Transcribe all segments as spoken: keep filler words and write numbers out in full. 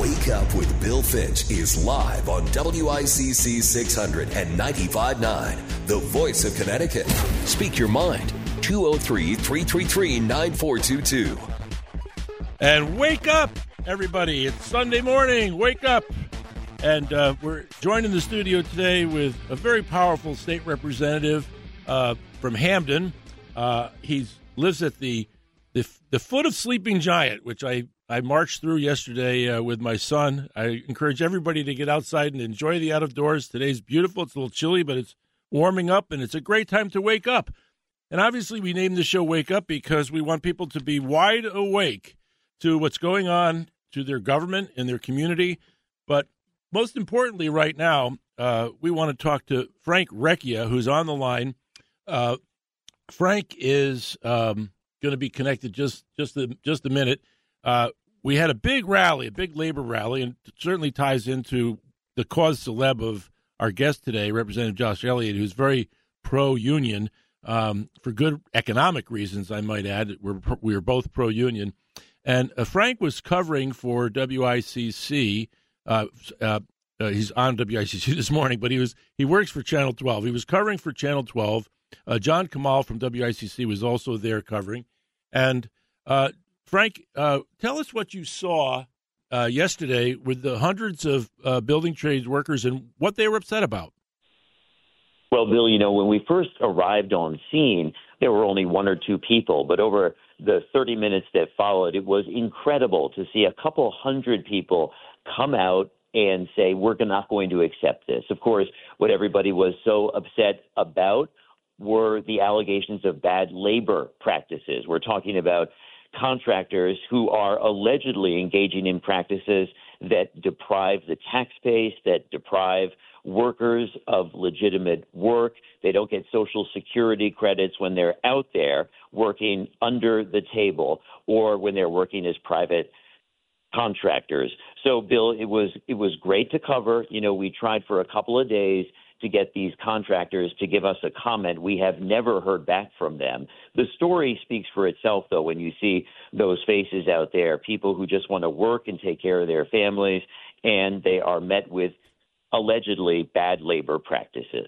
Wake Up with Bill Finch is live on W I C C six hundred and ninety-five point nine, the voice of Connecticut. Speak your mind. two oh three, three three three, nine four two two. And wake up, everybody. It's Sunday morning. Wake up. And uh, we're joined in the studio today with a very powerful state representative uh, from Hamden. Uh, he lives at the, the the foot of Sleeping Giant, which I, I marched through yesterday uh, with my son. I encourage everybody to get outside and enjoy the out of doors. Today's beautiful. It's a little chilly, but it's warming up, and it's a great time to wake up. And obviously we named the show Wake Up because we want people to be wide awake to what's going on to their government and their community. But most importantly right now, uh, we want to talk to Frank Recchia, who's on the line. Uh, Frank is um, going to be connected just just a, just a minute. Uh, we had a big rally, a big labor rally, and it certainly ties into the cause celeb of our guest today, Representative Josh Elliott, who's very pro-union um, for good economic reasons, I might add. We're, we were both pro-union. And uh, Frank was covering for W I C C. Uh, uh, uh, he's on W I C C this morning, but he was he works for Channel twelve. He was covering for Channel twelve. Uh, John Kamal from W I C C was also there covering. And uh, Frank, uh, tell us what you saw uh, yesterday with the hundreds of uh, building trades workers and what they were upset about. Well, Bill, you know, when we first arrived on scene, there were only one or two people. But over the thirty minutes that followed, it was incredible to see a couple hundred people come out and say, we're not going to accept this. Of course, what everybody was so upset about were the allegations of bad labor practices. We're talking about contractors who are allegedly engaging in practices that deprive the tax base, that deprive workers of legitimate work. They don't get Social Security credits when they're out there working under the table or when they're working as private contractors. So, Bill, it was it was great to cover. You know, we tried for a couple of days to get these contractors to give us a comment. We have never heard back from them. The story speaks for itself, though, when you see those faces out there, people who just want to work and take care of their families, and they are met with allegedly bad labor practices.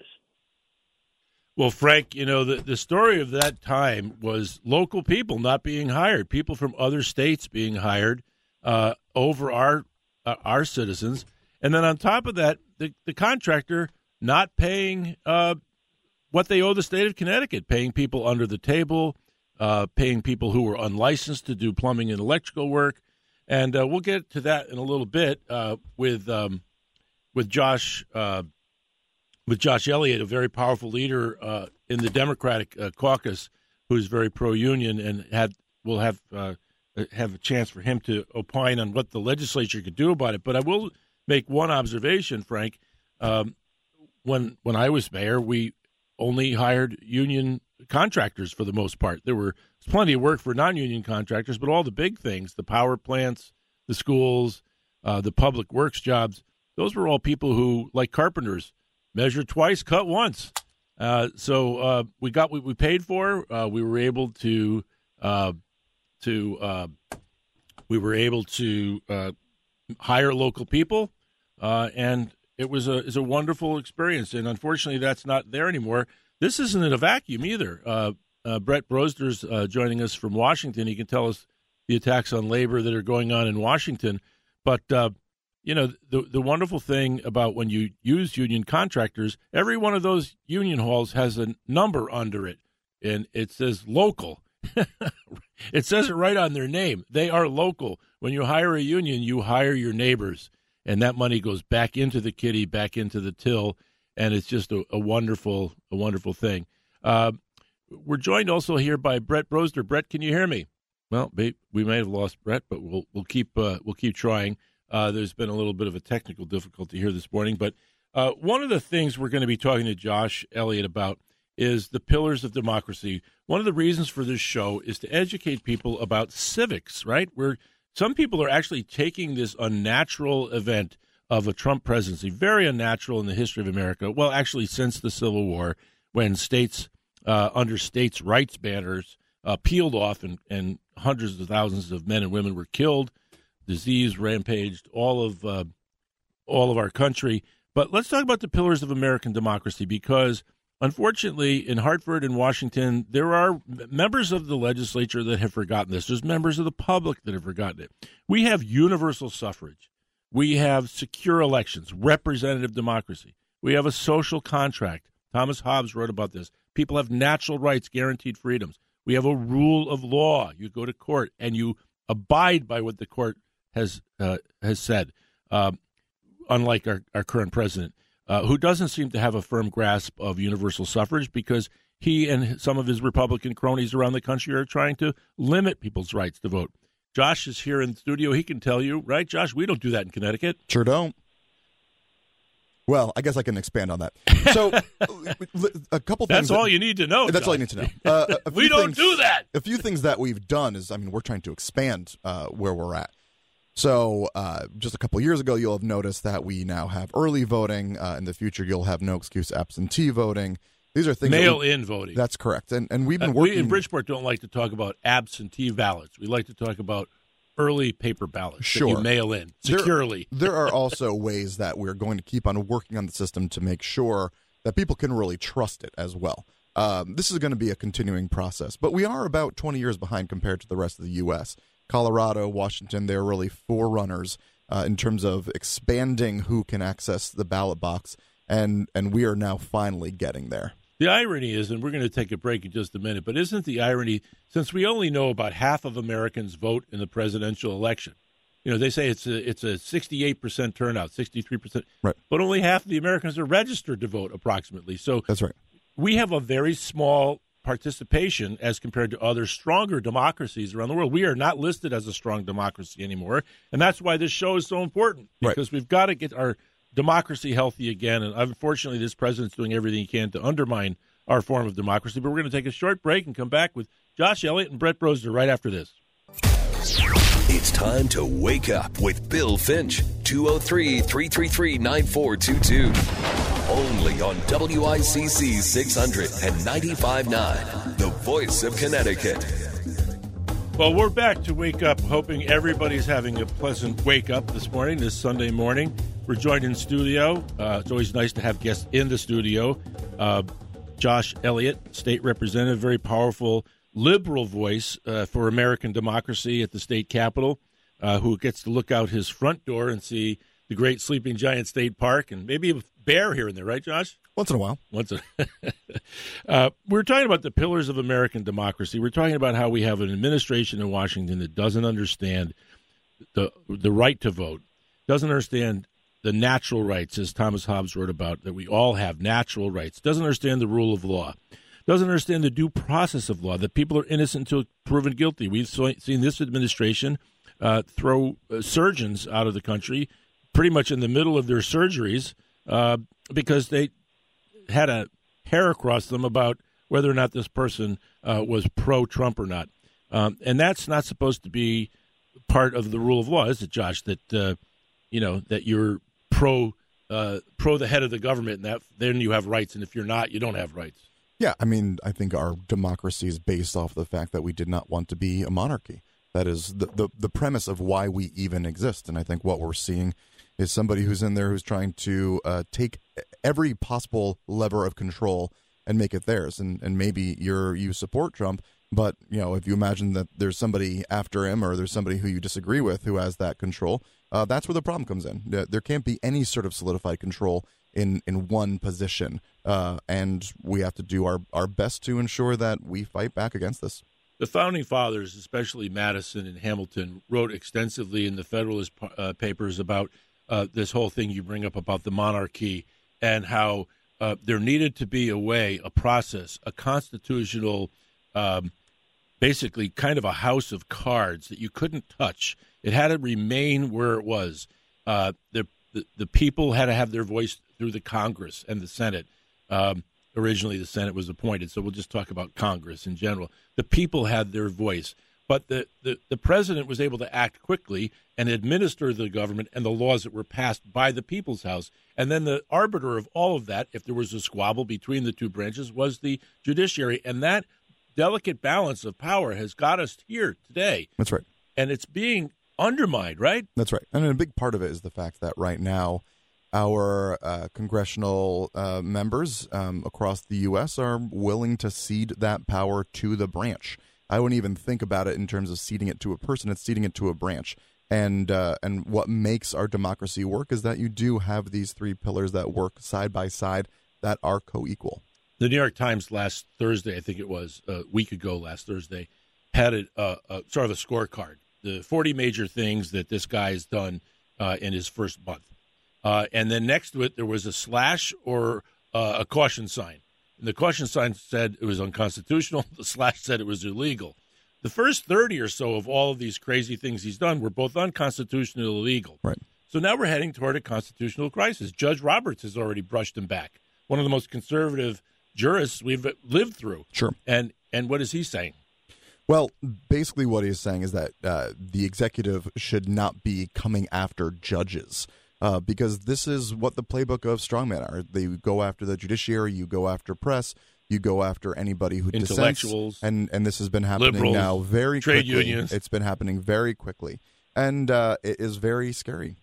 Well, Frank, you know, the, the story of that time was local people not being hired, people from other states being hired uh, over our uh, our citizens. And then on top of that, the, the contractor not paying uh, what they owe the state of Connecticut, paying people under the table, uh, paying people who were unlicensed to do plumbing and electrical work. And uh, we'll get to that in a little bit uh, with um, with Josh uh, with Josh Elliott, a very powerful leader uh, in the Democratic uh, caucus, who's very pro-union, and had will have uh, have a chance for him to opine on what the legislature could do about it. But I will make one observation, Frank. Um, When when I was mayor, we only hired union contractors for the most part. There were plenty of work for non-union contractors, but all the big things, the power plants, the schools, uh, the public works jobs, those were all people who, like carpenters, measure twice, cut once. Uh, so uh, we got what we paid for. Uh, we were able to uh, to uh, we were able to uh, hire local people, uh, and It was a is a wonderful experience, and unfortunately, that's not there anymore. This isn't in a vacuum either. Uh, uh, Brett Brosder's uh, joining us from Washington. He can tell us the attacks on labor that are going on in Washington. But uh, you know, the the wonderful thing about when you use union contractors, every one of those union halls has a number under it, and it says local. It says it right on their name. They are local. When you hire a union, you hire your neighbors. And that money goes back into the kitty, back into the till, and it's just a, a wonderful, a wonderful thing. Uh, we're joined also here by Brett Brosder. Brett, can you hear me? Well, we may have lost Brett, but we'll we'll keep uh, we'll keep trying. Uh, there's been a little bit of a technical difficulty here this morning, but uh, one of the things we're going to be talking to Josh Elliott about is the pillars of democracy. One of the reasons for this show is to educate people about civics. Right? We're Some people are actually taking this unnatural event of a Trump presidency, very unnatural in the history of America, well, actually since the Civil War, when states uh, under states' rights banners uh, peeled off and, and hundreds of thousands of men and women were killed disease rampaged all of uh, all of our country. But let's talk about the pillars of American democracy, because unfortunately in Hartford and Washington, there are members of the legislature that have forgotten this. There's members of the public that have forgotten it. We have universal suffrage. We have secure elections, representative democracy. We have a social contract. Thomas Hobbes wrote about this. People have natural rights, guaranteed freedoms. We have a rule of law. You go to court and you abide by what the court has uh, has said, uh, unlike our, our current president, uh, who doesn't seem to have a firm grasp of universal suffrage, because he and some of his Republican cronies around the country are trying to limit people's rights to vote. Josh is here in the studio. He can tell you, right, Josh? We don't do that in Connecticut. Sure don't. Well, I guess I can expand on that. So, a couple things. That's all that, you need to know. That's Josh. all you need to know. Uh, a, a we don't things, do that. A few things that we've done is, I mean, we're trying to expand uh, where we're at. So, uh, just a couple years ago, you'll have noticed that we now have early voting. Uh, in the future, you'll have no excuse absentee voting. These are things. Mail-in voting. That's correct. And and we've been uh, working. We in Bridgeport don't like to talk about absentee ballots. We like to talk about early paper ballots sure. that you mail in securely. There, there are also ways that we're going to keep on working on the system to make sure that people can really trust it as well. Um, this is going to be a continuing process, but we are about twenty years behind compared to the rest of the U S Colorado, Washington, they're really forerunners uh, in terms of expanding who can access the ballot box, and, and we are now finally getting there. The irony is, and we're going to take a break in just a minute, but isn't the irony, since we only know about half of Americans vote in the presidential election, you know, they say it's a it's a sixty-eight percent turnout, sixty-three percent, right. But only half of the Americans are registered to vote, approximately. So that's right. We have a very small participation as compared to other stronger democracies around the world. We are not listed as a strong democracy anymore, and that's why this show is so important, because right. we've got to get our democracy healthy again, and unfortunately this president's doing everything he can to undermine our form of democracy. But we're going to take a short break and come back with Josh Elliott and Brett Broser right after this. It's time to wake up with Bill Finch. two oh three, three three three, nine four two two. Only on W I C C six hundred and ninety-five point nine, the voice of Connecticut. Well, we're back to Wake Up, hoping everybody's having a pleasant wake up this morning, this Sunday morning. We're joined in studio. Uh, it's always nice to have guests in the studio. Uh, Josh Elliott, state representative, very powerful liberal voice uh, for American democracy at the state capitol, uh, who gets to look out his front door and see the great Sleeping Giant State Park and maybe a bear here and there, right, Josh? Once in a while. Once. A uh, we're talking about the pillars of American democracy. We're talking about how we have an administration in Washington that doesn't understand the the right to vote, doesn't understand the natural rights, as Thomas Hobbes wrote about, that we all have natural rights, doesn't understand the rule of law, doesn't understand the due process of law, that people are innocent until proven guilty. We've seen this administration uh, throw uh, surgeons out of the country pretty much in the middle of their surgeries uh, because they had a hair across them about whether or not this person uh, was pro-Trump or not. Um, and that's not supposed to be part of the rule of law, is it, Josh, that, uh, you know, that you're pro uh, pro the head of the government, and that then you have rights, and if you're not, you don't have rights. Yeah, I mean, I think our democracy is based off the fact that we did not want to be a monarchy. That is the, the, the premise of why we even exist. And I think what we're seeing is somebody who's in there who's trying to uh, take every possible lever of control and make it theirs. And and maybe you're you support Trump, but you know, if you imagine that there's somebody after him or there's somebody who you disagree with who has that control, uh, that's where the problem comes in. There can't be any sort of solidified control in, in one position, uh, and we have to do our, our best to ensure that we fight back against this. The Founding Fathers, especially Madison and Hamilton, wrote extensively in the Federalist uh, Papers about uh, this whole thing you bring up about the monarchy and how uh, there needed to be a way, a process, a constitutional, um, basically kind of a house of cards that you couldn't touch. It had to remain where it was. Uh, the, the the people had to have their voice through the Congress and the Senate. Um, originally, the Senate was appointed, so we'll just talk about Congress in general. The people had their voice, but the, the, the president was able to act quickly and administer the government and the laws that were passed by the People's House. And then the arbiter of all of that, if there was a squabble between the two branches, was the judiciary. And that delicate balance of power has got us here today. That's right. And it's being undermined, right? That's right. And a big part of it is the fact that right now our uh, congressional uh, members um, across the U S are willing to cede that power to the branch. I wouldn't even think about it in terms of ceding it to a person. It's ceding it to a branch. And uh, and what makes our democracy work is that you do have these three pillars that work side by side that are co-equal. The New York Times last Thursday, I think it was a week ago last Thursday, had a, uh, a sort of a scorecard, the forty major things that this guy has done uh, in his first month. Uh, and then next to it, there was a slash or uh, a caution sign. And the caution sign said it was unconstitutional. The slash said it was illegal. The first thirty or so of all of these crazy things he's done were both unconstitutional and illegal. Right. So now we're heading toward a constitutional crisis. Judge Roberts has already brushed him back, one of the most conservative jurists we've lived through. Sure. And and what is he saying? Well, basically what he's saying is that uh, the executive should not be coming after judges. Uh, because this is what the playbook of strongmen are. They go after the judiciary, you go after press, you go after anybody who intellectuals, dissents, and and this has been happening liberals, now very trade quickly. unions. It's been happening very quickly, and uh, it is very scary.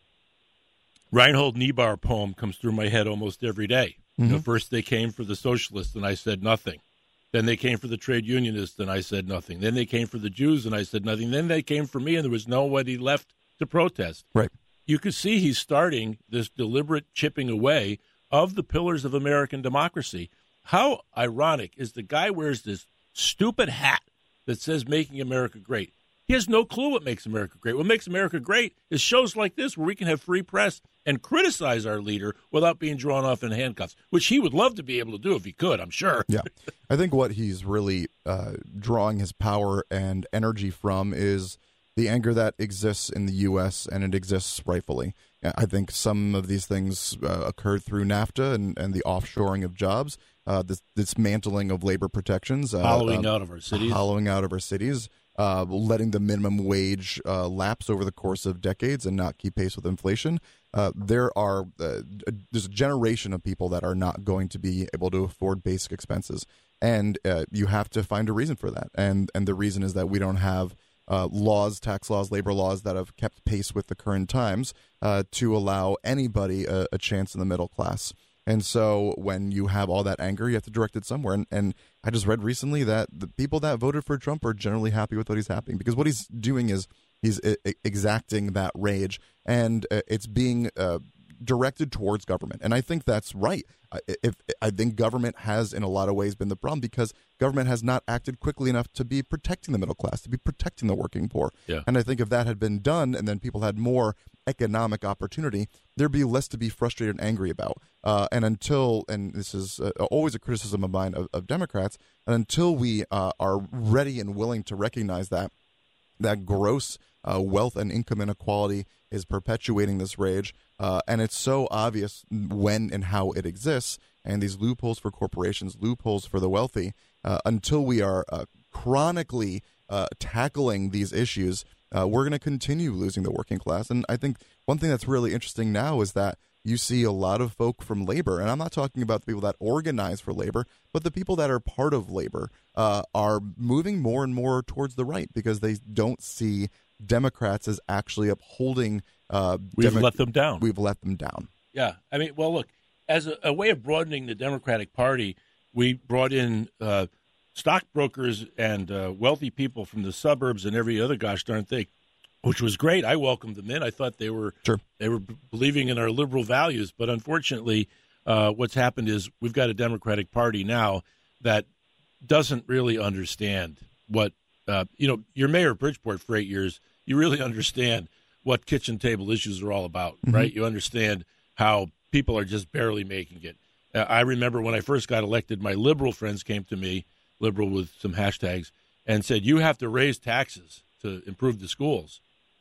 Reinhold Niebuhr poem comes through my head almost every day. Mm-hmm. You know, first they came for the socialists, and I said nothing. Then they came for the trade unionists, and I said nothing. Then they came for the Jews, and I said nothing. Then they came for me, and there was nobody left to protest. Right. You could see he's starting this deliberate chipping away of the pillars of American democracy. How ironic is the guy wears this stupid hat that says making America great. He has no clue what makes America great. What makes America great is shows like this where we can have free press and criticize our leader without being drawn off in handcuffs, which he would love to be able to do if he could, I'm sure. Yeah. I think what he's really uh, drawing his power and energy from is the anger that exists in the U S, and it exists rightfully. I think some of these things uh, occurred through NAFTA and, and the offshoring of jobs, uh, this dismantling of labor protections. Uh, hollowing um, out of our cities. Hollowing out of our cities, uh, letting the minimum wage uh, lapse over the course of decades and not keep pace with inflation. Uh, there are uh, there's a generation of people that are not going to be able to afford basic expenses. And uh, you have to find a reason for that. And, and the reason is that we don't have Uh, laws, tax laws, labor laws that have kept pace with the current times uh, to allow anybody a, a chance in the middle class. And so when you have all that anger, you have to direct it somewhere. And, and I just read recently that the people that voted for Trump are generally happy with what he's happening, because what he's doing is he's I- exacting that rage, and uh, it's being uh, directed towards government. And I think that's right. If I think government has in a lot of ways been the problem, because government has not acted quickly enough to be protecting the middle class, to be protecting the working poor. Yeah. And I think if that had been done and then people had more economic opportunity, there'd be less to be frustrated and angry about. Uh, and until, and this is uh, always a criticism of mine of, of Democrats, and until we uh, are ready and willing to recognize that, that gross uh, wealth and income inequality is perpetuating this rage, uh, and it's so obvious when and how it exists, and these loopholes for corporations, loopholes for the wealthy, uh, until we are uh, chronically uh, tackling these issues, uh, we're going to continue losing the working class. And I think one thing that's really interesting now is that you see a lot of folk from labor, and I'm not talking about the people that organize for labor, but the people that are part of labor uh, are moving more and more towards the right, because they don't see Democrats as actually upholding. Uh, We've Demo- let them down. We've let them down. Yeah. I mean, well, look, as a, a way of broadening the Democratic Party, we brought in uh, stockbrokers and uh, wealthy people from the suburbs and every other gosh darn thing, which was great. I welcomed them in. I thought they were sure. they were b- believing in our liberal values. But unfortunately, uh, what's happened is we've got a Democratic Party now that doesn't really understand what, uh, you know, you're mayor of Bridgeport for eight years. You really understand what kitchen table issues are all about, mm-hmm. right? You understand how people are just barely making it. Uh, I remember when I first got elected, my liberal friends came to me, liberal with some hashtags, and said, you have to raise taxes to improve the schools.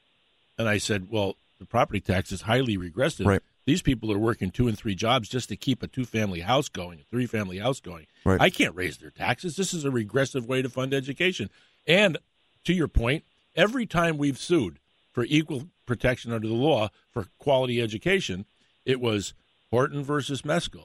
And I said, well, the property tax is highly regressive. Right. These people are working two and three jobs just to keep a two-family house going, a three-family house going. Right. I can't raise their taxes. This is a regressive way to fund education. And to your point, every time we've sued for equal protection under the law for quality education, it was Horton versus Meskel.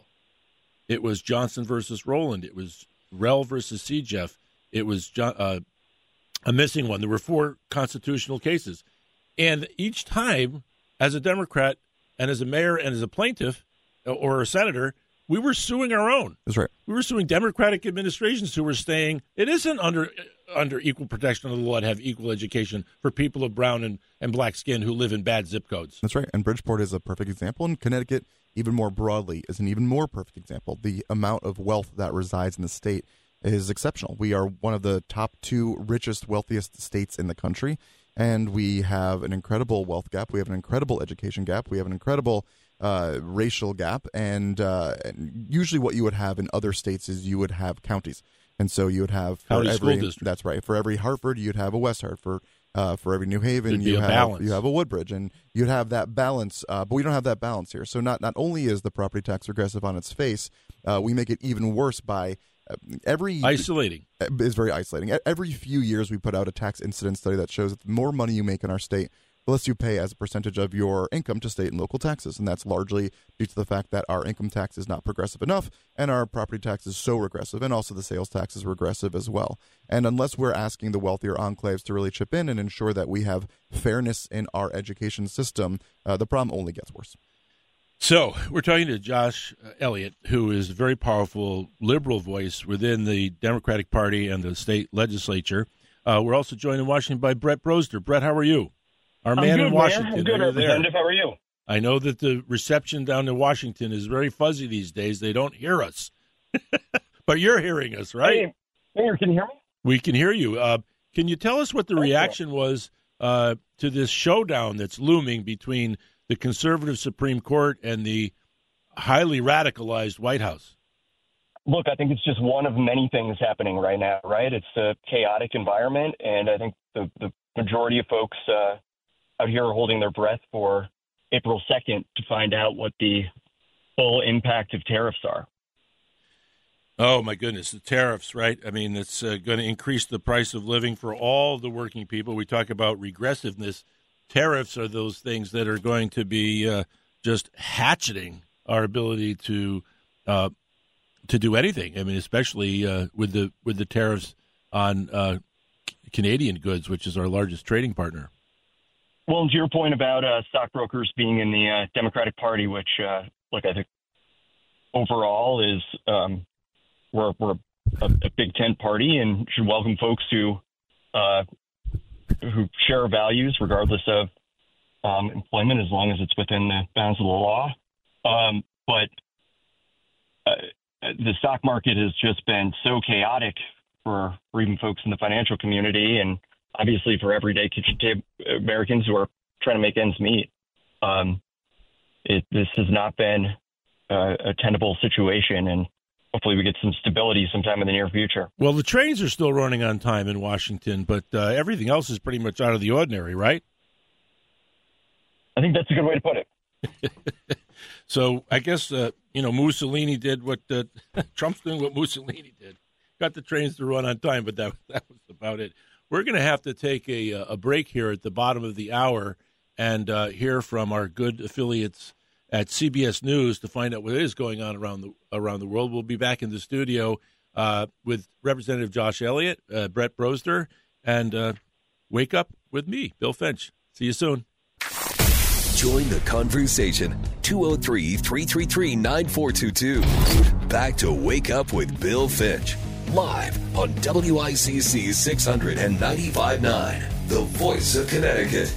It was Johnson versus Rowland. It was Rel versus C J E F. It was uh, a missing one. There were four constitutional cases. And each time, as a Democrat and as a mayor and as a plaintiff or a senator, we were suing our own. That's right. We were suing Democratic administrations who were saying it isn't under under equal protection of the law to have equal education for people of brown and, and black skin who live in bad zip codes. That's right. And Bridgeport is a perfect example. And Connecticut, even more broadly, is an even more perfect example. The amount of wealth that resides in the state is exceptional. We are one of the top two richest, wealthiest states in the country. And we have an incredible wealth gap. We have an incredible education gap. We have an incredible uh, racial gap. And, uh, and usually what you would have in other states is you would have counties. And so you would have for County every, school district. That's right. For every Hartford, you'd have a West Hartford. Uh, for every New Haven, There'd be you a have balance. you have a Woodbridge, and you'd have that balance. Uh, but we don't have that balance here. So not not only is the property tax regressive on its face, uh, we make it even worse by uh, every Isolating. It's very isolating. Every few years, we put out a tax incidence study that shows that the more money you make in our state, the less you pay as a percentage of your income to state and local taxes. And that's largely due to the fact that our income tax is not progressive enough, and our property tax is so regressive, and also the sales tax is regressive as well. And unless we're asking the wealthier enclaves to really chip in and ensure that we have fairness in our education system, uh, the problem only gets worse. So we're talking to Josh Elliott, who is a very powerful liberal voice within the Democratic Party and the state legislature. Uh, we're also joined in Washington by Brett Brosder. Brett, how are you? Our man I'm good, in Washington. Man. I'm good, Representative. How are you? I know that the reception down in Washington is very fuzzy these days. They don't hear us. But you're hearing us, right? Hey, Mayor, can you hear me? We can hear you. Uh, can you tell us what the reaction was uh, to this showdown that's looming between the conservative Supreme Court and the highly radicalized White House? Look, I think it's just one of many things happening right now, right? It's a chaotic environment, and I think the, the majority of folks uh, out here are holding their breath for April second to find out what the full impact of tariffs are. Oh, my goodness, the tariffs, right? I mean, it's uh, going to increase the price of living for all the working people. We talk about regressiveness. Tariffs are those things that are going to be uh, just hatcheting our ability to uh, to do anything. I mean, especially uh, with the with the tariffs on uh, Canadian goods, which is our largest trading partner. Well, and to your point about uh, stockbrokers being in the uh, Democratic Party, which, uh, look, I think overall is um, we're, we're a, a big tent party and should welcome folks who uh, who share our values, regardless of um, employment, as long as it's within the bounds of the law. Um, but uh, the stock market has just been so chaotic for, for even folks in the financial community, and obviously for everyday kitchen table Americans who are trying to make ends meet. Um, it, this has not been uh, a tenable situation, and hopefully we get some stability sometime in the near future. Well, the trains are still running on time in Washington, but uh, everything else is pretty much out of the ordinary, right? I think that's a good way to put it. So I guess, uh, you know, Mussolini did what uh, Trump's doing what Mussolini did. Got the trains to run on time, but that, that was about it. We're going to have to take a, a break here at the bottom of the hour and uh, hear from our good affiliates at C B S News to find out what is going on around the around the world. We'll be back in the studio uh, with Representative Josh Elliott, uh, Brett Brosder, and uh, Wake Up with me, Bill Finch. See you soon. Join the conversation. two oh three, three three three, nine four two two. Back to Wake Up with Bill Finch. Live on W I C C six hundred and ninety-five point nine, the voice of Connecticut.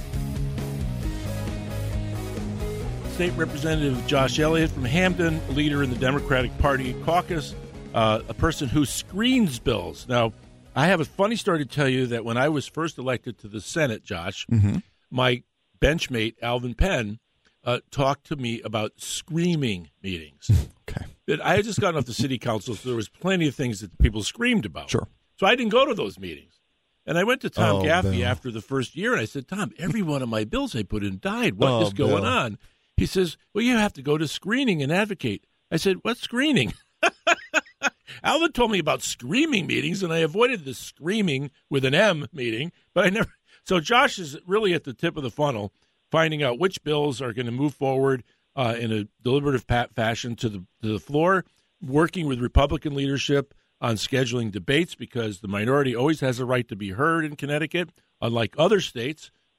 State Representative Josh Elliott from Hamden, leader in the Democratic Party caucus, uh, a person who screens bills. Now, I have a funny story to tell you that when I was first elected to the Senate, Josh, mm-hmm. my benchmate, Alvin Penn, uh, talked to me about screaming meetings. Okay. That I had just gotten off the city council, so there was plenty of things that people screamed about. Sure. So I didn't go to those meetings. And I went to Tom oh, Gaffey Bill. after the first year, and I said, Tom, every one of my bills I put in died. What oh, is going Bill. on? He says, well, you have to go to screening and advocate. I said, what screening? Alvin told me about screaming meetings, and I avoided the screaming with an M meeting, but I never. So Josh is really at the tip of the funnel, finding out which bills are going to move forward uh, in a deliberative pat fashion to the to the floor, working with Republican leadership on scheduling debates because the minority always has a right to be heard in Connecticut, unlike other states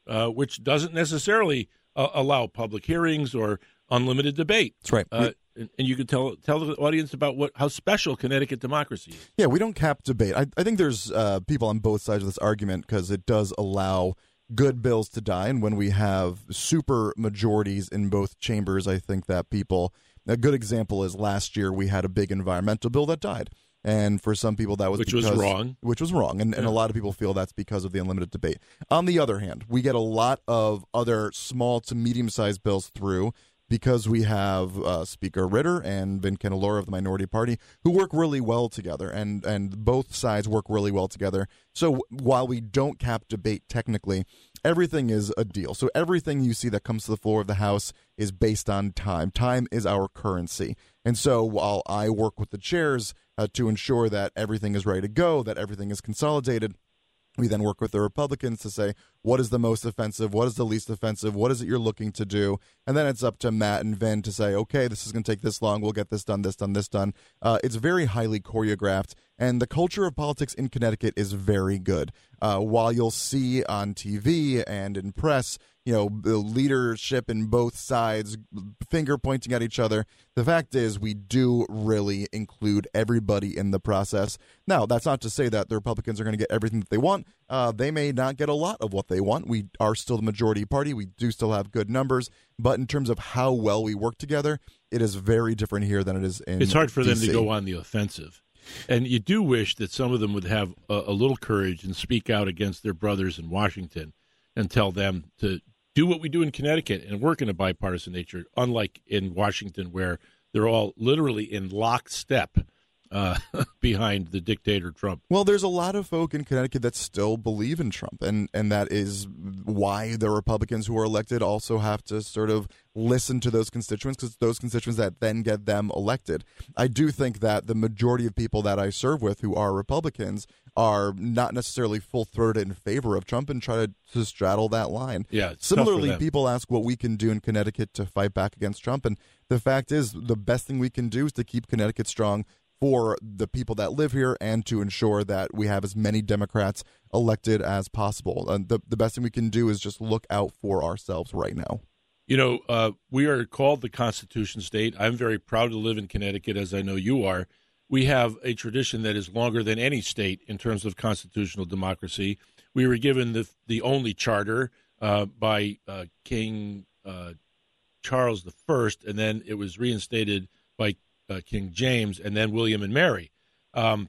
uh, which doesn't necessarily uh, allow public hearings or unlimited debate. That's right. Uh, and, and you could tell tell the audience about what how special Connecticut democracy is. Yeah, we don't cap debate. I, I think there's uh, people on both sides of this argument because it does allow good bills to die. And when we have super majorities in both chambers, I think that people, a good example is last year we had a big environmental bill that died. And for some people, that was which because, was wrong. Which was wrong. And, yeah. and a lot of people feel that's because of the unlimited debate. On the other hand, we get a lot of other small to medium-sized bills through because we have uh, Speaker Ritter and Vin Candelora of the Minority Party who work really well together, and, and both sides work really well together. So while we don't cap debate technically, everything is a deal. So everything you see that comes to the floor of the House is based on time. Time is our currency. And so while I work with the chairs uh, to ensure that everything is ready to go, that everything is consolidated, we then work with the Republicans to say, what is the most offensive? What is the least offensive? What is it you're looking to do? And then it's up to Matt and Vin to say, okay, this is going to take this long. We'll get this done, this done, this done. Uh, it's very highly choreographed. And the culture of politics in Connecticut is very good. Uh, while you'll see on T V and in press, you know, the leadership in both sides, finger pointing at each other, the fact is we do really include everybody in the process. Now, that's not to say that the Republicans are going to get everything that they want. Uh, they may not get a lot of what they want. We are still the majority party. We do still have good numbers. But in terms of how well we work together, it is very different here than it is in It's hard for D C. them to go on the offensive. And you do wish that some of them would have a, a little courage and speak out against their brothers in Washington and tell them to do what we do in Connecticut and work in a bipartisan nature, unlike in Washington where they're all literally in lockstep uh, behind the dictator Trump. Well, there's a lot of folk in Connecticut that still believe in Trump, and, and that is why the Republicans who are elected also have to sort of listen to those constituents, because those constituents that then get them elected. I do think that the majority of people that I serve with who are Republicans are not necessarily full-throated in favor of Trump and try to, to straddle that line. Yeah. Similarly, people ask what we can do in Connecticut to fight back against Trump, and the fact is the best thing we can do is to keep Connecticut strong for the people that live here and to ensure that we have as many Democrats elected as possible. And the, the best thing we can do is just look out for ourselves right now. You know, uh, we are called the Constitution State. I'm very proud to live in Connecticut, as I know you are. We have a tradition that is longer than any state in terms of constitutional democracy. We were given the the only charter uh, by uh, King uh, Charles the First, and then it was reinstated by uh, King James, and then William and Mary. Um,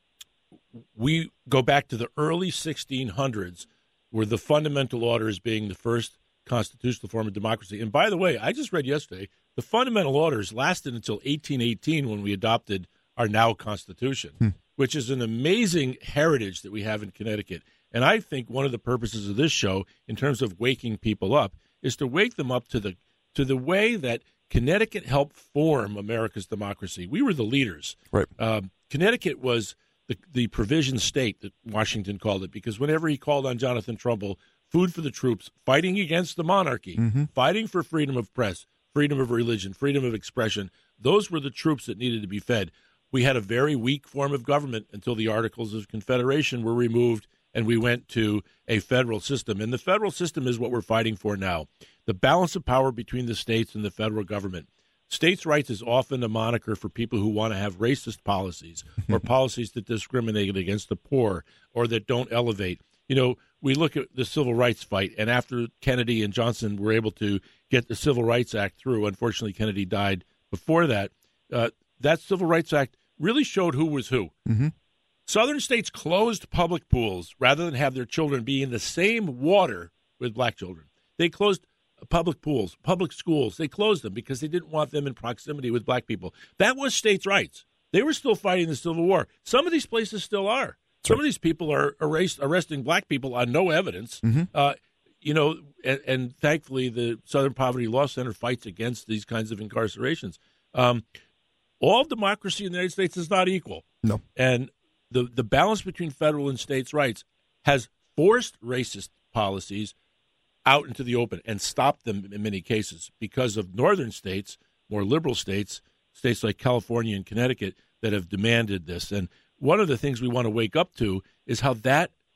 we go back to the early sixteen hundreds, where the fundamental orders being the first constitutional form of democracy. And by the way, I just read yesterday, the fundamental orders lasted until eighteen eighteen when we adopted our now Constitution, hmm. which is an amazing heritage that we have in Connecticut. And I think one of the purposes of this show, in terms of waking people up, is to wake them up to the to the way that Connecticut helped form America's democracy. We were the leaders. Right. Um, Connecticut was the, the provision state that Washington called it, because whenever he called on Jonathan Trumbull, food for the troops, fighting against the monarchy, mm-hmm. fighting for freedom of press, freedom of religion, freedom of expression, those were the troops that needed to be fed. We had a very weak form of government until the Articles of Confederation were removed and we went to a federal system. And the federal system is what we're fighting for now. The balance of power between the states and the federal government. States' rights is often a moniker for people who want to have racist policies or policies that discriminate against the poor or that don't elevate. You know, we look at the civil rights fight, and after Kennedy and Johnson were able to get the Civil Rights Act through, unfortunately Kennedy died before that, uh, that Civil Rights Act really showed who was who. Mm-hmm. Southern states closed public pools rather than have their children be in the same water with black children. They closed public pools, public schools. They closed them because they didn't want them in proximity with black people. That was states' rights. They were still fighting the Civil War. Some of these places still are. Some right. of these people are arrest, arresting black people on no evidence. Mm-hmm. Uh, you know, and, and thankfully the Southern Poverty Law Center fights against these kinds of incarcerations. Um, all democracy in the United States is not equal. No. And the, the balance between federal and states' rights has forced racist policies out into the open and stopped them in many cases because of northern states, more liberal states, states like California and Connecticut that have demanded this. And one of the things we want to wake up to is how that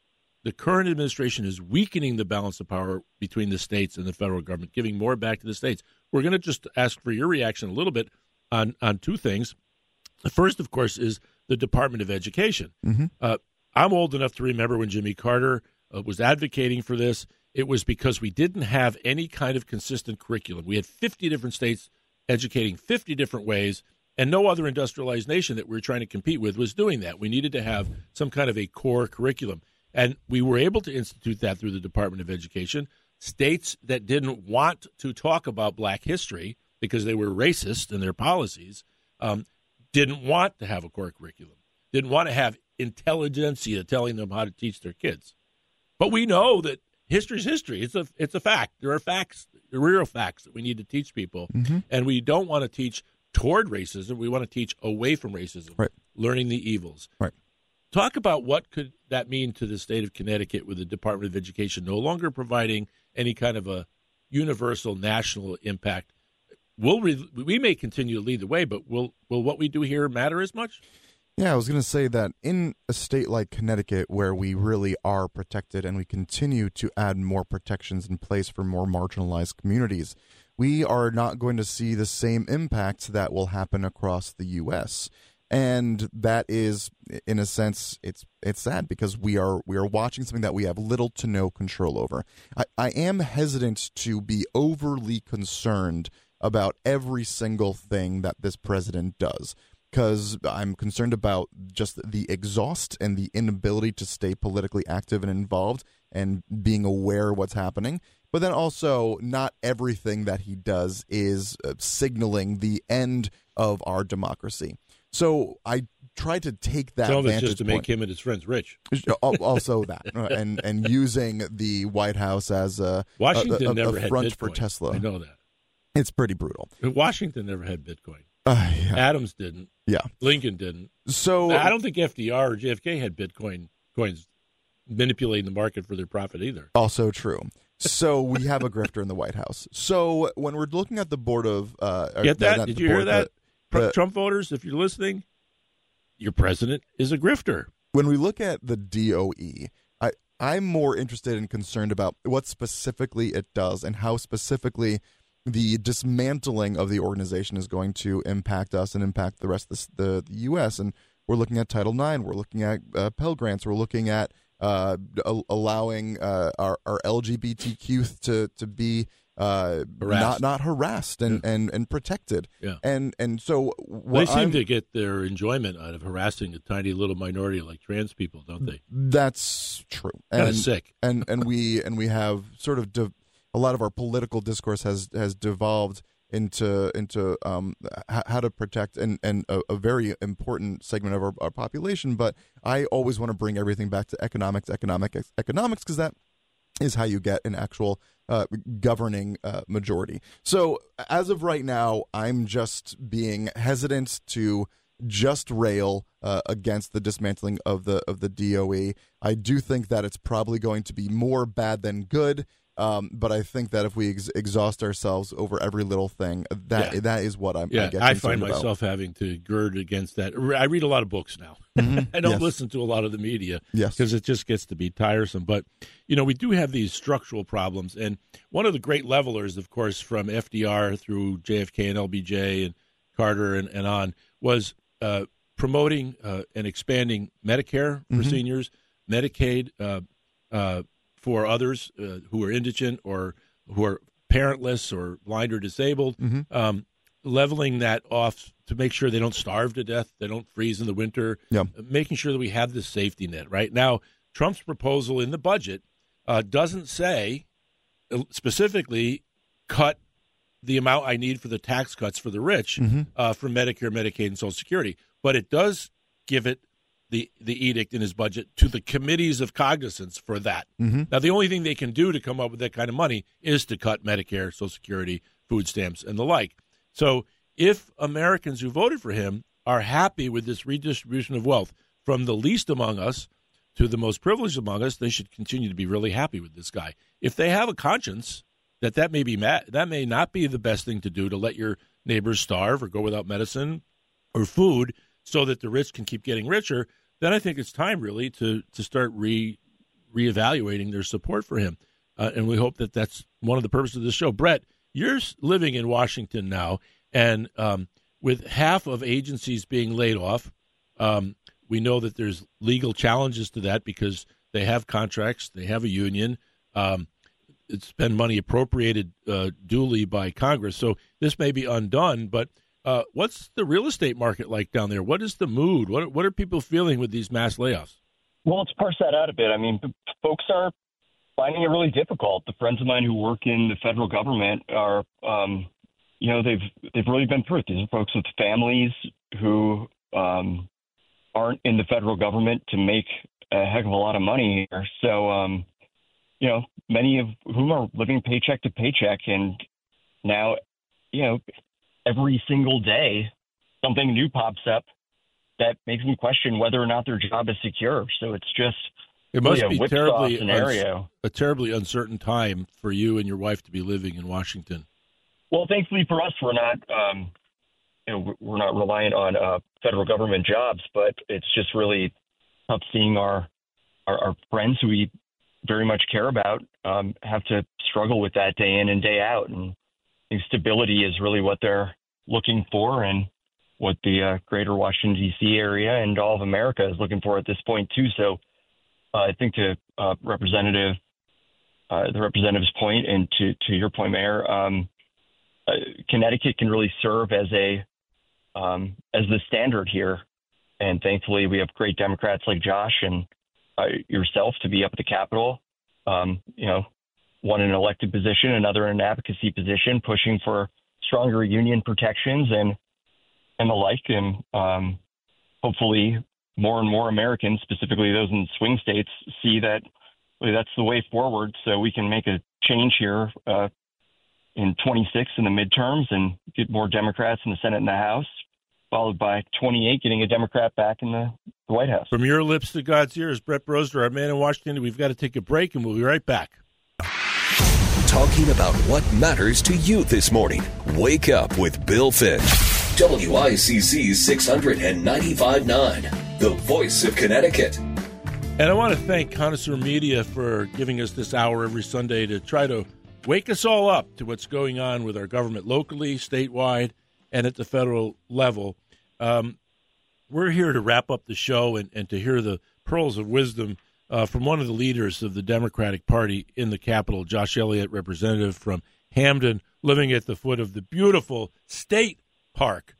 the current administration is weakening the balance of power between the states and the federal government, giving more back to the states. We're going to just ask for your reaction a little bit on, on two things. The first, of course, is the Department of Education. Mm-hmm. Uh, I'm old enough to remember when Jimmy Carter uh, was advocating for this. It was because we didn't have any kind of consistent curriculum. We had fifty different states educating fifty different ways, and no other industrialized nation that we were trying to compete with was doing that. We needed to have some kind of a core curriculum. And we were able to institute that through the Department of Education. States that didn't want to talk about black history because they were racist in their policies um, didn't want to have a core curriculum, didn't want to have intelligentsia telling them how to teach their kids. But we know that history is history. It's a, it's a fact. There are facts, there are real facts that we need to teach people. Mm-hmm. And we don't want to teach toward racism. We want to teach away from racism, right. Learning the evils. Right. Talk about what could that mean to the state of Connecticut with the Department of Education no longer providing any kind of a universal national impact. We'll re- we may continue to lead the way, but will will what we do here matter as much? Yeah, I was going to say that in a state like Connecticut, where we really are protected and we continue to add more protections in place for more marginalized communities, we are not going to see the same impacts that will happen across the U S And that is, in a sense, it's it's sad because we are we are watching something that we have little to no control over. I, I am hesitant to be overly concerned about every single thing that this president does, because I'm concerned about just the exhaust and the inability to stay politically active and involved and being aware of what's happening. But then also, not everything that he does is uh, signaling the end of our democracy. So I try to take that Some of it's vantage just to point. make him and his friends rich. Also that, and and using the White House as a, Washington a, a, never a had front Bitcoin. for Tesla. I know that. It's pretty brutal. Washington never had Bitcoin. Uh, yeah. Adams didn't. Yeah. Lincoln didn't. So I don't think F D R or J F K had Bitcoin coins manipulating the market for their profit either. Also true. So we have a grifter in the White House. So when we're looking at the board of uh, get that? Not Did the you board, hear that? the, the, Trump voters, if you're listening, your president is a grifter. When we look at the D O E, I I'm more interested and concerned about what specifically it does and how specifically the dismantling of the organization is going to impact us and impact the rest of the, the, the U S. And we're looking at Title nine. We're looking at uh, Pell Grants. We're looking at uh, a- allowing uh, our, our L G B T Q to to be uh, not not harassed and, Yeah. and, and protected. Yeah. And and so what They seem I'm- to get their enjoyment out of harassing a tiny little minority like trans people, don't they? That's true. Kind of And- sick. and and we and we have sort of de- a lot of our political discourse has has devolved into into um, h- how to protect and and a, a very important segment of our, our population. But I always want to bring everything back to economics, economics, economics, because that is how you get an actual uh, governing uh, majority. So as of right now, I'm just being hesitant to just rail uh, against the dismantling of the of the D O E. I do think that it's probably going to be more bad than good. Um, but I think that if we ex- exhaust ourselves over every little thing, that Yeah. that is what I'm. Yeah, I, get I find concerned about. myself having to gird against that. I read a lot of books now. Mhm. I don't Yes. listen to a lot of the media Yes. because it just gets to be tiresome. But, you know, we do have these structural problems. And one of the great levelers, of course, from F D R through J F K and L B J and Carter and, and on, was uh, promoting uh, and expanding Medicare for Mhm. seniors, Medicaid uh, uh, for others uh, who are indigent or who are parentless or blind or disabled, Mhm. um, leveling that off to make sure they don't starve to death, they don't freeze in the winter, Yeah. making sure that we have this safety net. Right now, Trump's proposal in the budget uh, doesn't say uh, specifically cut the amount I need for the tax cuts for the rich Mhm. uh, for Medicare, Medicaid, and Social Security, but it does give it the the edict in his budget to the committees of cognizance for that. Mhm. Now, the only thing they can do to come up with that kind of money is to cut Medicare, Social Security, food stamps, and the like. So if Americans who voted for him are happy with this redistribution of wealth from the least among us to the most privileged among us, they should continue to be really happy with this guy. If they have a conscience that that may be ma- that may not be the best thing to do, to let your neighbors starve or go without medicine or food so that the rich can keep getting richer, then I think it's time really to to start re reevaluating their support for him. Uh, and we hope that that's one of the purposes of the show. Brett, you're living in Washington now, and um, with half of agencies being laid off, um, we know that there's legal challenges to that because they have contracts, they have a union. Um, it's been money appropriated uh, duly by Congress, so this may be undone. But uh, what's the real estate market like down there? What is the mood? What what are people feeling with these mass layoffs? Well, let's parse that out a bit. I mean, folks are finding it really difficult. The friends of mine who work in the federal government are, um, you know, they've they've really been through it. These are folks with families who um, aren't in the federal government to make a heck of a lot of money here. So, um, you know, many of whom are living paycheck to paycheck, and now, you know, every single day something new pops up that makes them question whether or not their job is secure. So it's just it must really be a terribly scenario. Uns- a terribly uncertain time for you and your wife to be living in Washington. Well, thankfully for us, we're not, um, you know, we're not reliant on uh, federal government jobs, but it's just really tough seeing our, our, our friends who we very much care about um, have to struggle with that day in and day out. And I think stability is really what they're looking for, and what the uh, greater Washington, D C area and all of America is looking for at this point, too. So uh, I think to uh, Representative, uh, the representative's point, and to, to your point, Mayor, um, uh, Connecticut can really serve as a um, as the standard here. And thankfully, we have great Democrats like Josh and uh, yourself to be up at the Capitol, um, you know, one in an elected position, another in an advocacy position, pushing for stronger union protections and and the like. And um, hopefully more and more Americans, specifically those in swing states, see that really that's the way forward, so we can make a change here uh, in twenty-six in the midterms and get more Democrats in the Senate and the House, followed by twenty-eight getting a Democrat back in the, the White House. From your lips to God's ears, Brett Brosder, our man in Washington. We've got to take a break, and we'll be right back. Talking about what matters to you this morning. Wake up with Bill Finch. W I C C six hundred ninety-five point nine, the voice of Connecticut. And I want to thank Connoisseur Media for giving us this hour every Sunday to try to wake us all up to what's going on with our government locally, statewide, and at the federal level. Um, we're here to wrap up the show and, and to hear the pearls of wisdom uh, from one of the leaders of the Democratic Party in the Capitol, Josh Elliott, representative from Hamden, living at the foot of the beautiful State Park.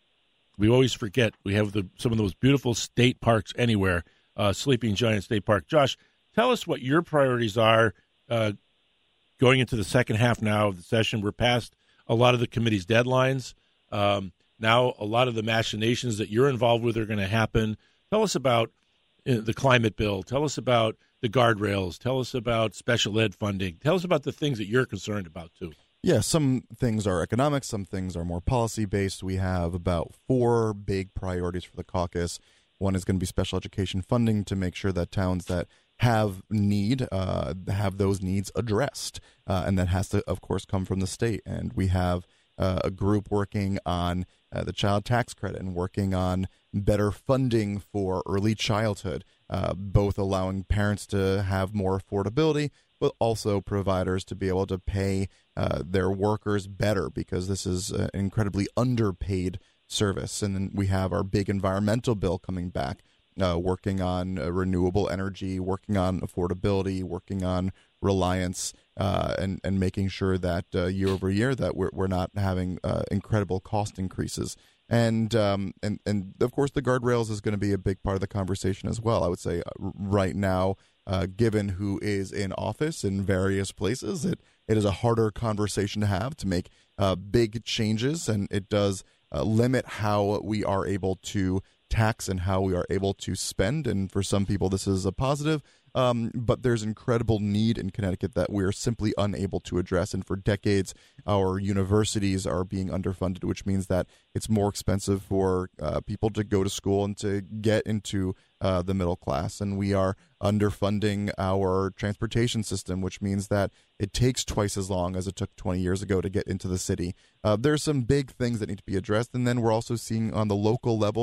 We always forget we have the, some of the most beautiful state parks anywhere, uh, Sleeping Giant State Park. Josh, tell us what your priorities are uh, going into the second half now of the session. We're past a lot of the committee's deadlines. Um, now a lot of the machinations that you're involved with are going to happen. Tell us about uh, the climate bill. Tell us about the guardrails. Tell us about special ed funding. Tell us about the things that you're concerned about, too. Yeah, some things are economic, some things are more policy-based. We have about four big priorities for the caucus. One is going to be special education funding to make sure that towns that have need, uh, have those needs addressed. Uh, and that has to, of course, come from the state. And we have uh, a group working on uh, the child tax credit and working on better funding for early childhood, uh, both allowing parents to have more affordability, but also providers to be able to pay uh, their workers better, because this is an incredibly underpaid service. And then we have our big environmental bill coming back, uh, working on uh, renewable energy, working on affordability, working on reliance, uh, and, and making sure that uh, year over year that we're, we're not having uh, incredible cost increases. And, um, and, and of course, the guardrails is going to be a big part of the conversation as well. I would say uh, right now, Uh, given who is in office in various places, it, it is a harder conversation to have to make uh, big changes, and it does uh, limit how we are able to tax and how we are able to spend. And for some people, this is a positive, um, but there's incredible need in Connecticut that we're simply unable to address. And for decades, our universities are being underfunded, which means that it's more expensive for uh, people to go to school and to get into uh, the middle class. And we are underfunding our transportation system, which means that it takes twice as long as it took twenty years ago to get into the city. Uh, there's some big things that need to be addressed. And then we're also seeing on the local level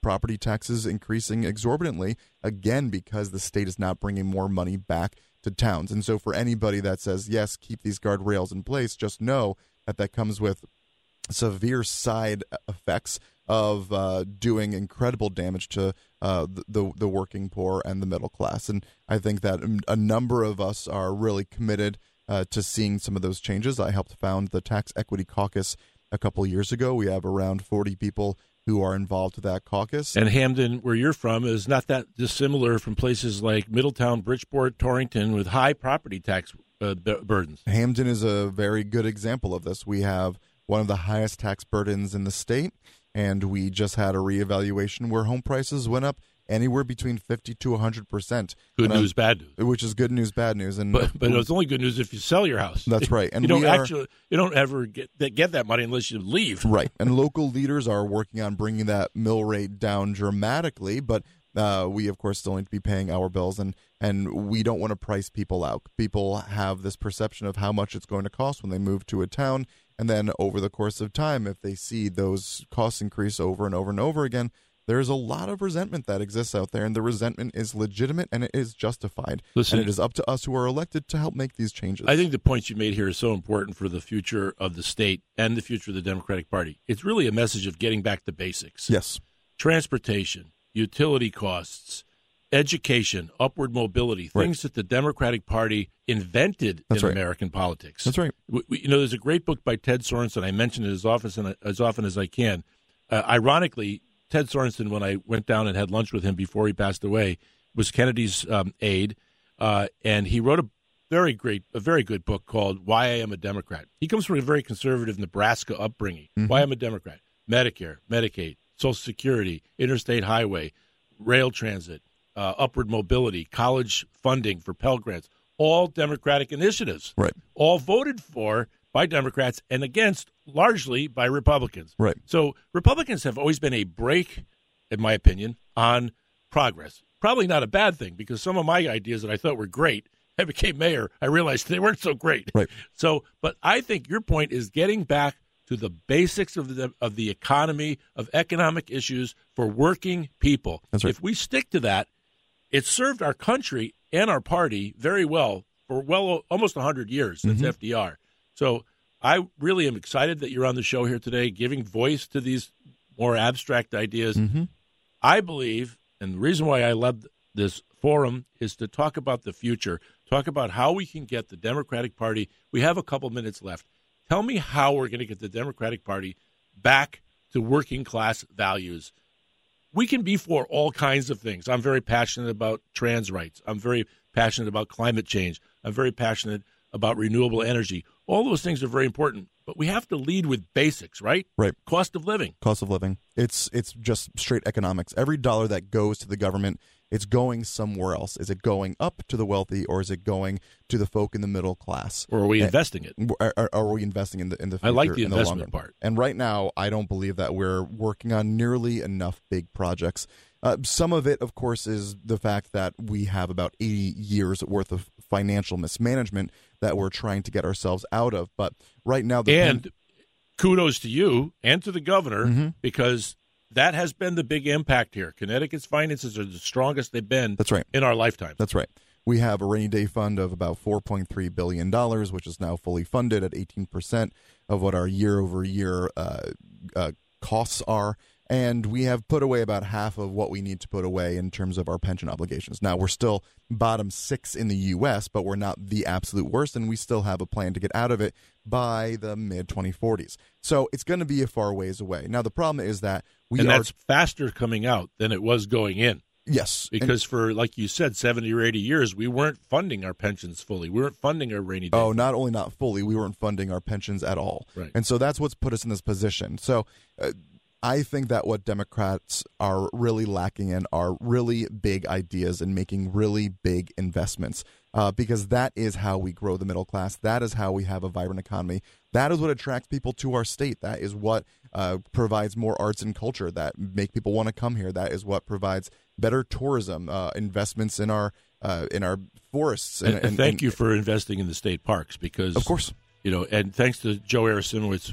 property taxes increasing exorbitantly, again, because the state is not bringing more money back to towns. And so for anybody that says, yes, keep these guardrails in place, just know that that comes with severe side effects of uh, doing incredible damage to uh, the the working poor and the middle class. And I think that a number of us are really committed uh, to seeing some of those changes. I helped found the Tax Equity Caucus a couple years ago. We have around forty people who are involved with that caucus. And Hamden, where you're from, is not that dissimilar from places like Middletown, Bridgeport, Torrington, with high property tax uh, b- burdens. Hamden is a very good example of this. We have one of the highest tax burdens in the state, and we just had a reevaluation where home prices went up anywhere between fifty to one hundred percent. Good and news, bad news. Which is good news, bad news. And But, but it's only good news if you sell your house. That's right. And you don't we are, actually, you don't ever get get that money unless you leave. Right. And local leaders are working on bringing that mill rate down dramatically, but uh, we, of course, still need to be paying our bills, and, and we don't want to price people out. People have this perception of how much it's going to cost when they move to a town, and then over the course of time, if they see those costs increase over and over and over again, there's a lot of resentment that exists out there, and the resentment is legitimate and it is justified. Listen, and it is up to us who are elected to help make these changes. I think the points you made here are so important for the future of the state and the future of the Democratic Party. It's really a message of getting back to basics. Yes. Transportation, utility costs, education, upward mobility, things right. that the Democratic Party invented That's in right. American politics. That's right. We, we, you know, there's a great book by Ted Sorensen. I mention it as often, as often as I can. Uh, ironically, Ted Sorensen, when I went down and had lunch with him before he passed away, was Kennedy's um, aide, uh, and he wrote a very great, a very good book called "Why I Am a Democrat." He comes from a very conservative Nebraska upbringing. Mm-hmm. Why I'm a Democrat: Medicare, Medicaid, Social Security, interstate highway, rail transit, uh, upward mobility, college funding for Pell Grants, all Democratic initiatives, right? All voted for by Democrats and against largely by Republicans. Right. So Republicans have always been a brake, in my opinion, on progress. Probably not a bad thing, because some of my ideas that I thought were great, I became mayor, I realized they weren't so great. Right. So, but I think your point is getting back to the basics of the of the economy, of economic issues for working people. That's right. If we stick to that, it's served our country and our party very well for well almost one hundred years since mm-hmm. F D R. So I really am excited that you're on the show here today, giving voice to these more abstract ideas. Mm-hmm. I believe, and the reason why I love this forum is to talk about the future, talk about how we can get the Democratic Party. We have a couple minutes left. Tell me how we're going to get the Democratic Party back to working class values. We can be for all kinds of things. I'm very passionate about trans rights. I'm very passionate about climate change. I'm very passionate about renewable energy. All those things are very important, but we have to lead with basics, right? Right. Cost of living. Cost of living. It's it's just straight economics. Every dollar that goes to the government, it's going somewhere else. Is it going up to the wealthy, or is it going to the folk in the middle class? Or are we investing it? Are, are, are we investing in the in the future? I like the in investment the part. And right now, I don't believe that we're working on nearly enough big projects. Uh, some of it, of course, is the fact that we have about eighty years worth of financial mismanagement that we're trying to get ourselves out of. But right now, the and pen- kudos to you and to the governor, mm-hmm. because that has been the big impact here. Connecticut's finances are the strongest they've been That's right. in our lifetime. That's right. We have a rainy day fund of about four point three billion dollars, which is now fully funded at eighteen percent of what our year-over-year uh, uh, costs are. And we have put away about half of what we need to put away in terms of our pension obligations. Now, we're still bottom six in the U S, but we're not the absolute worst, and we still have a plan to get out of it by the mid twenty forties. So it's going to be a far ways away. Now, the problem is that we and are... that's faster coming out than it was going in. Yes. Because and, for, like you said, seventy or eighty years, we weren't funding our pensions fully. We weren't funding our rainy day. Oh, not only not fully, we weren't funding our pensions at all. Right. And so that's what's put us in this position. So... Uh, I think that what Democrats are really lacking in are really big ideas and making really big investments, uh, because that is how we grow the middle class. That is how we have a vibrant economy. That is what attracts people to our state. That is what uh, provides more arts and culture that make people want to come here. That is what provides better tourism, uh, investments in our uh, in our forests. And, and, and thank and, you for investing in the state parks, because, of course, you know, and thanks to Joe Arasimowicz, who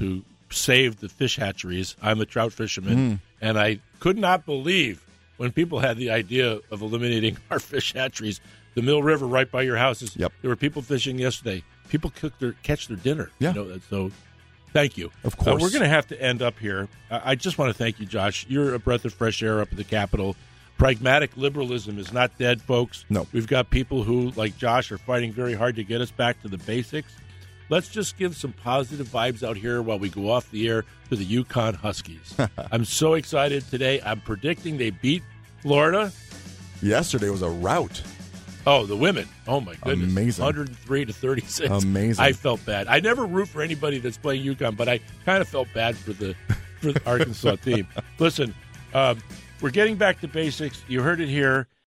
saved the fish hatcheries. I'm a trout fisherman, mm. and I could not believe when people had the idea of eliminating our fish hatcheries. The Mill River right by your houses. Yep. There were people fishing yesterday. People cook their catch their dinner. Yeah. You know, so thank you. Of course. Uh, we're going to have to end up here. I, I just want to thank you, Josh. You're a breath of fresh air up at the Capitol. Pragmatic liberalism is not dead, folks. No. We've got people who, like Josh, are fighting very hard to get us back to the basics. Let's just give some positive vibes out here while we go off the air to the Yukon Huskies. I'm so excited today. I'm predicting they beat Florida. Yesterday was a rout. Oh, the women. Oh, my goodness. Amazing. one hundred three to thirty-six. Amazing. I felt bad. I never root for anybody that's playing UConn, but I kind of felt bad for the for the Arkansas team. Listen, um, we're getting back to basics. You heard it here.